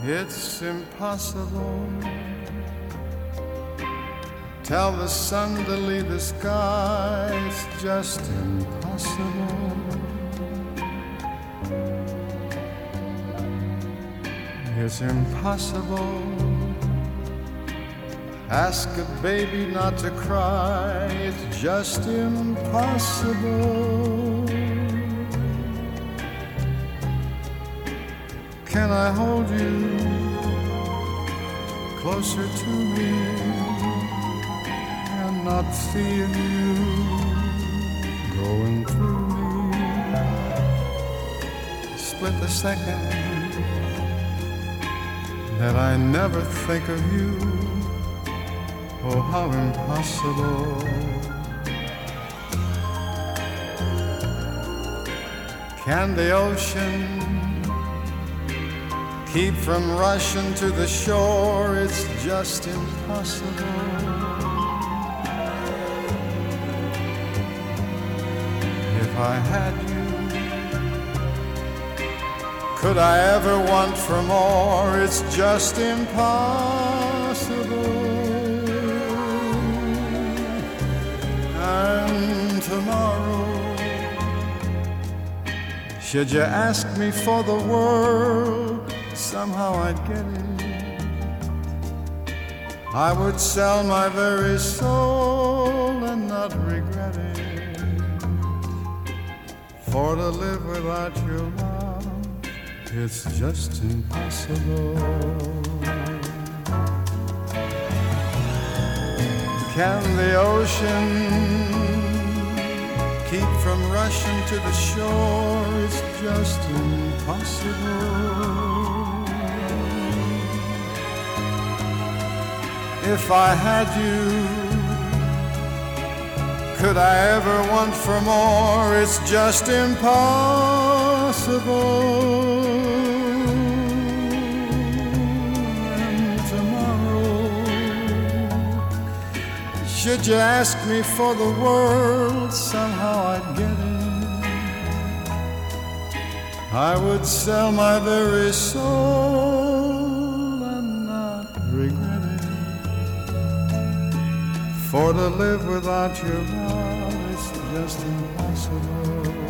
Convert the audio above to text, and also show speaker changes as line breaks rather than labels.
It's impossible. Tell the sun to leave the sky. It's just impossible. It's impossible. Ask a baby not to cry. It's just impossible. Can I hold you closer to me and not feel you going through me? Split the second that I never think of you. Oh, how impossible. Can the ocean keep from rushing to the shore? It's just impossible. If I had you, could I ever want for more? It's just impossible. And tomorrow, should you ask me for the world, somehow I'd get it. I would sell my very soul and not regret it. For to live without your love, it's just impossible. Can the ocean keep from rushing to the shore? It's just impossible. If I had you, could I ever want for more? It's just impossible. And tomorrow, should you ask me for the world, somehow I'd get it. I would sell my very soul and not regret it. For to live without your love, it's just impossible.